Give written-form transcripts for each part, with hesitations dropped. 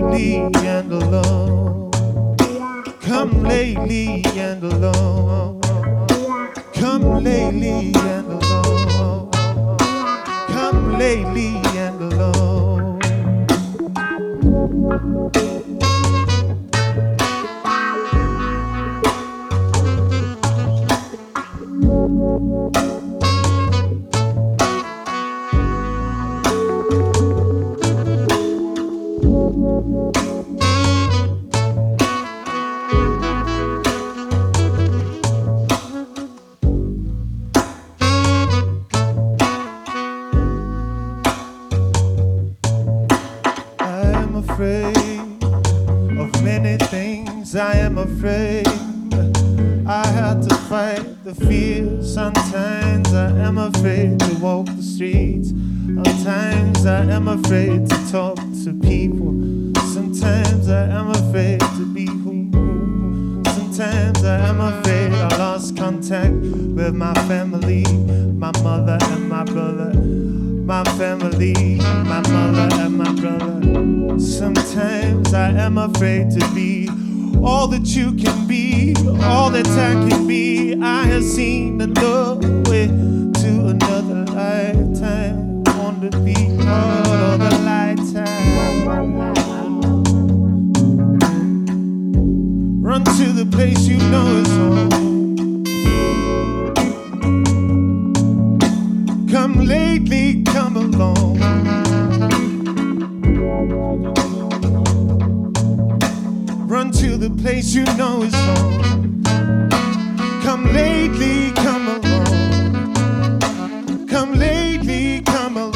lately and alone. Come lately and alone. Come lately and alone. Come lately and alone. Of many things I am afraid. I had to fight the fear. Sometimes I am afraid to walk the streets. Sometimes I am afraid to talk to people. Sometimes I am afraid to be who. Sometimes I am afraid I lost contact with my family, my mother and my brother. My family, my mother and my brother. Sometimes I am afraid to be all that you can be, all that I can be. I have seen another way to another lifetime. Want to be part of the lifetime. Run to the place you know is home. Come lately, come along. Run to the place you know is home. Come lately, come along. Come lately, come along.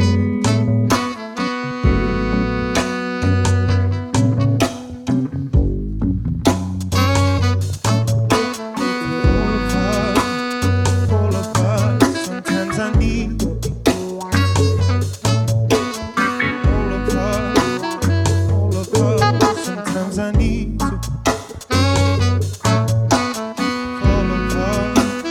Fall apart. Sometimes I need I need to fall apart.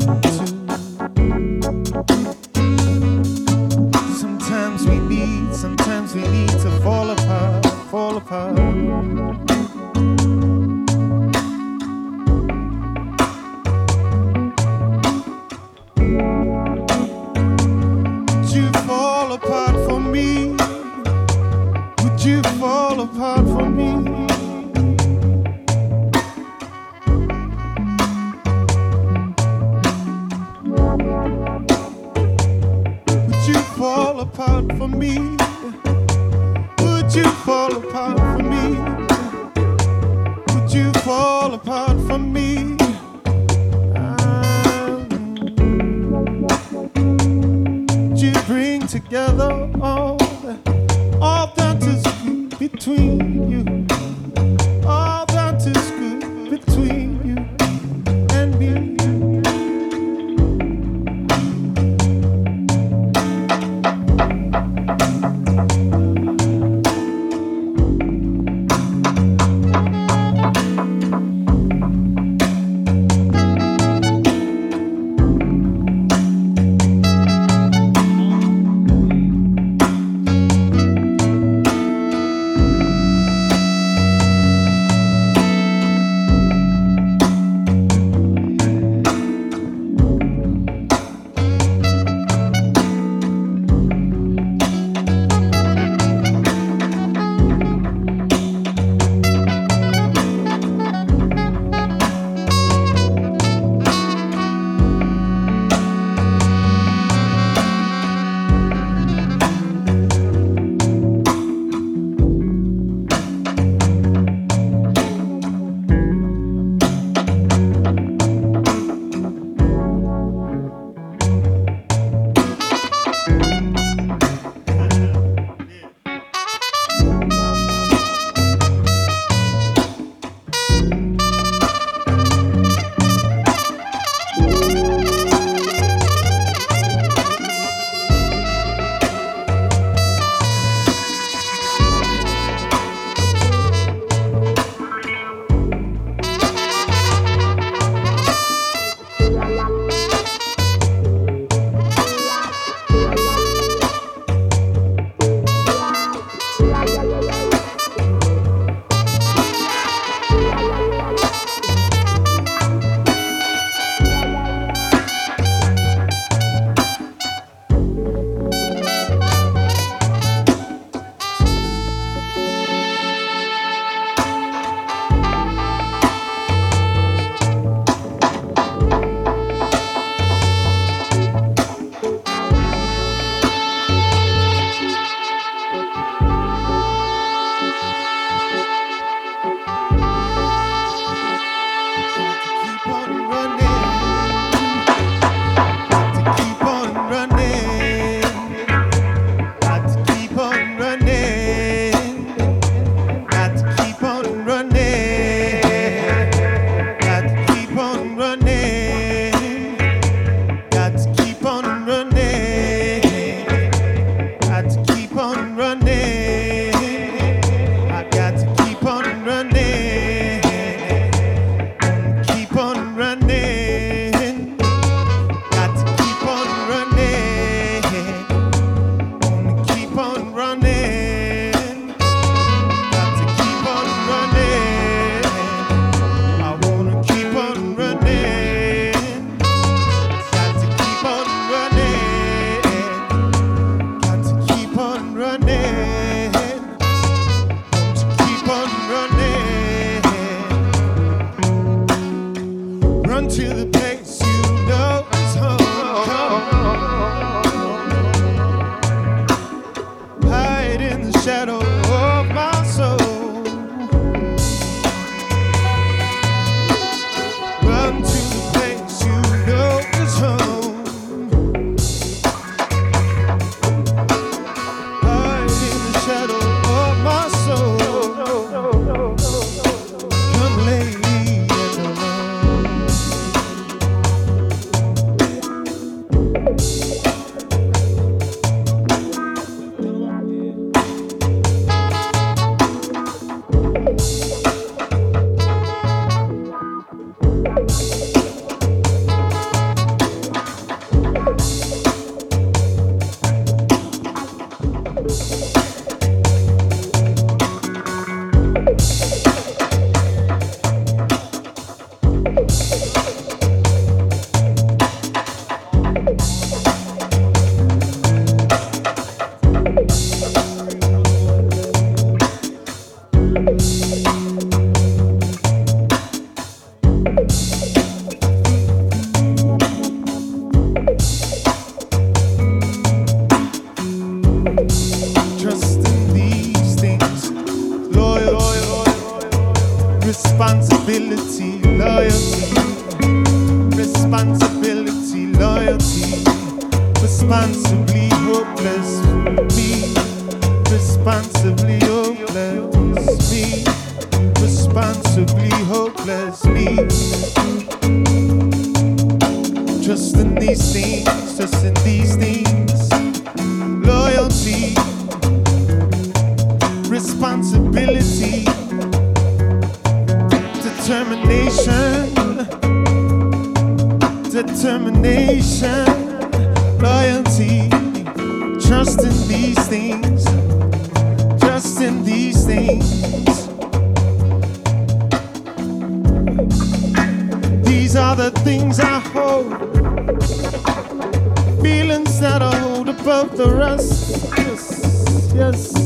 Sometimes we need to fall apart, fall apart. Would you fall apart for me? Would you fall apart for me? Would you fall apart for me? Would you fall apart for me? Would you fall apart for me? Would you bring together all that is good between you? All that is good between you and me. loyalty, responsibly hopeless. Me, responsibly hopeless. Me, responsibly hopeless. Me, just in these things, just in these things. Loyalty, responsibility, determination, determination, loyalty, trust in these things, trust in these things. These are the things I hold, feelings that I hold above the rest. Yes, yes.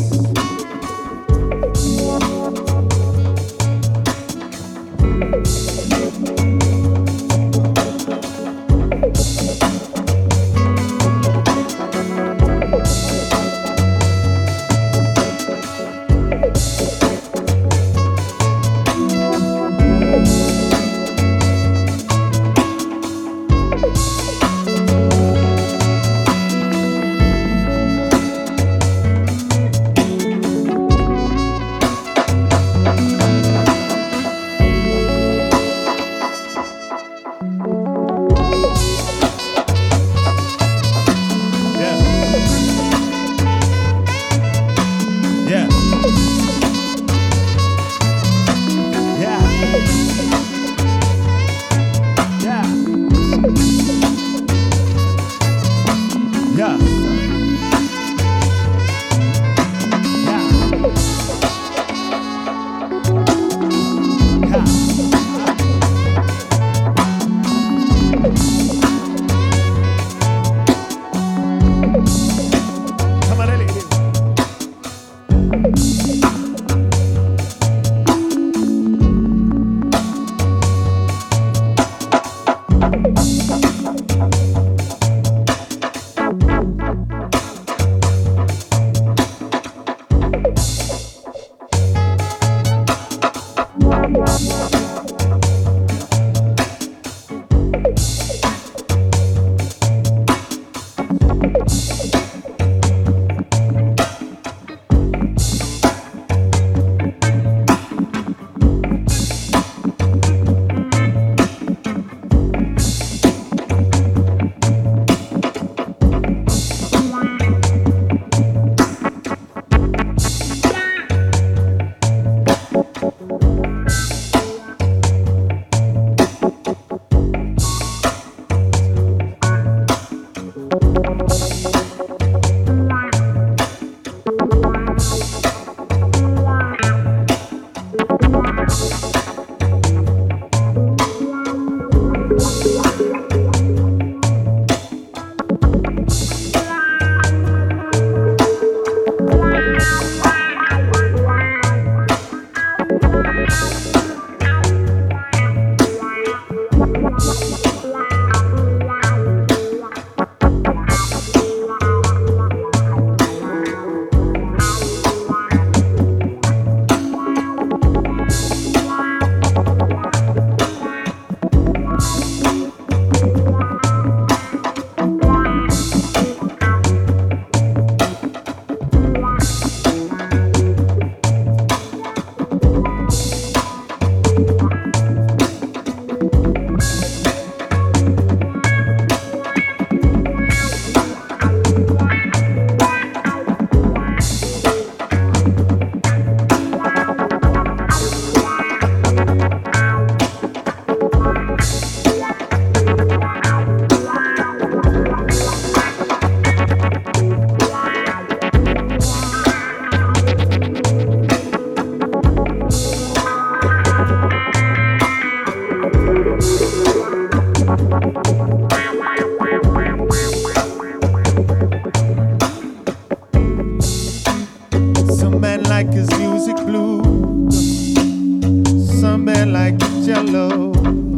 Jello.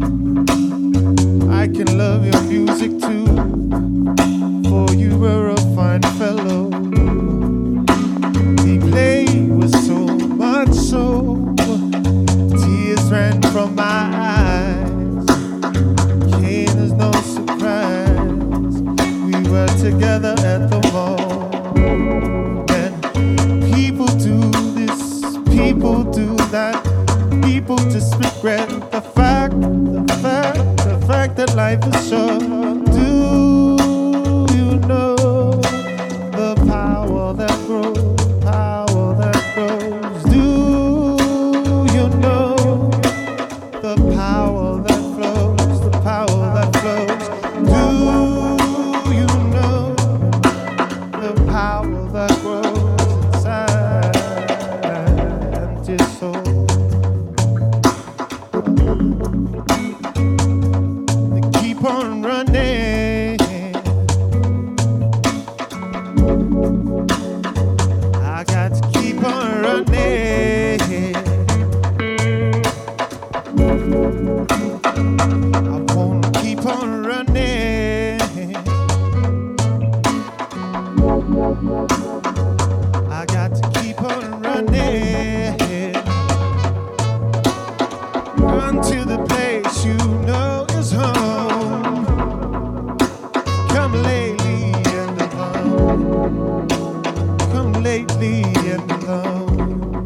I can love your music too, for you were a fine fellow. He played with so much soul, tears ran from my eyes. Pain is no surprise. life is short. Do you know the power that grows, power that grows? Do you know the power that flows, the power that flows? Do you know the power that grows inside empty soul? Keep on running. I got to keep on running. I wanna keep on running. I got to keep on running. Run to the place you know is home. Come lately and alone. Come lately and alone.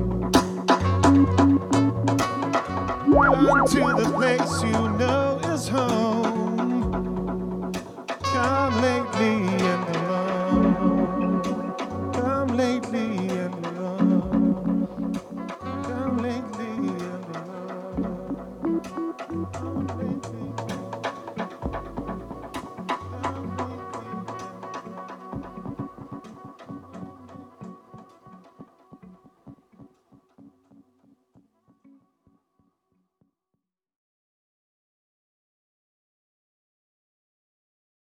Run to the place you know is home. Come lately